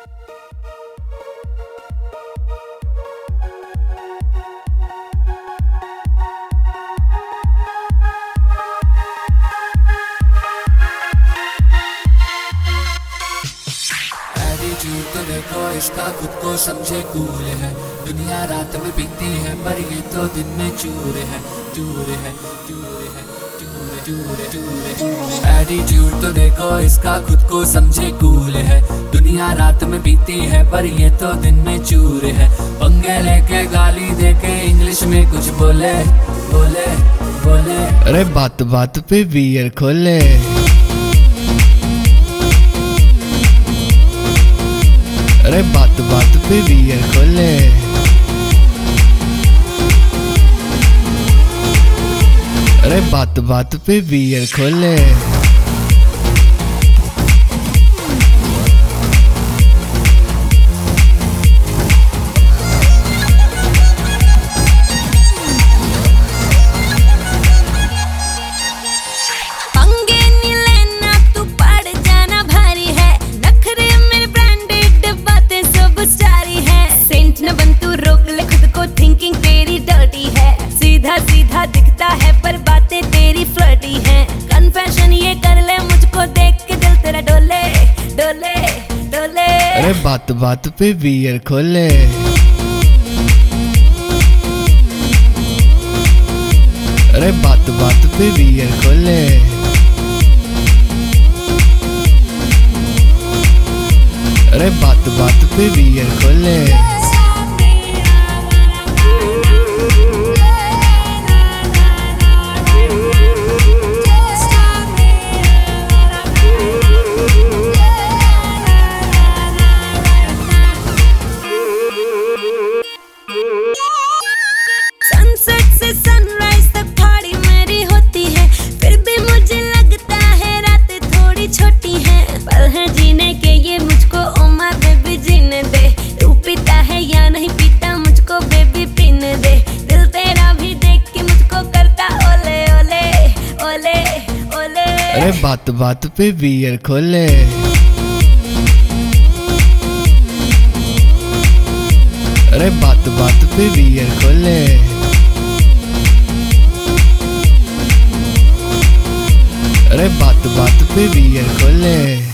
तो देखो इसका खुद को समझे कूल है। दुनिया रात में पीती है पर ये तो दिन में चूर है, चूर है, चूर है, चूर चूर चूर चूर। एटीट्यूड तो देखो इसका खुद को समझे कूल है। दुनिया रात में पीती है पर ये तो दिन में चूर है। पंगे लेके गाली देके इंग्लिश में कुछ बोले बोले बोले। अरे बात बात पे बियर खोले। अरे बात बात पे बियर खोले। अरे बात बात पे बियर खोले। सीधा दिखता है पर बातें तेरी फ्लर्टी हैं। कन्फेशन ये कर ले मुझको देख के दिल तेरा डोले डोले डोले। अरे बात बात पे बियर खोले। अरे बात बात पे बियर खोले। अरे बात बात पे बियर खोले। अरे बात बात पे बियर खोले। अरे बात बात पे बियर खोले। अरे बात बात पे बियर खोले।